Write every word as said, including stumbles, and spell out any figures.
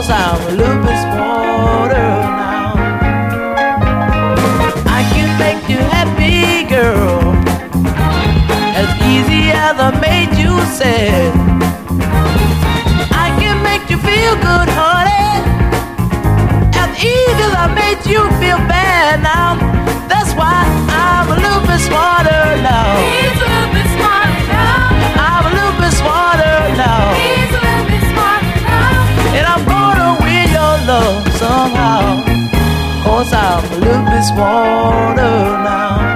'cause I'm a little bit smarter now. I can make you happy, girl, as easy as I made you sad. I can make you feel good, honey, as easy as I made you feel bad now. That's why I'm a little bit smarter now. He's a little bit smarter now. I'm a little bit smarter now. He's a little bit smarter now. And I'm gonna win your love somehow, 'cause I'm a little bit smarter now.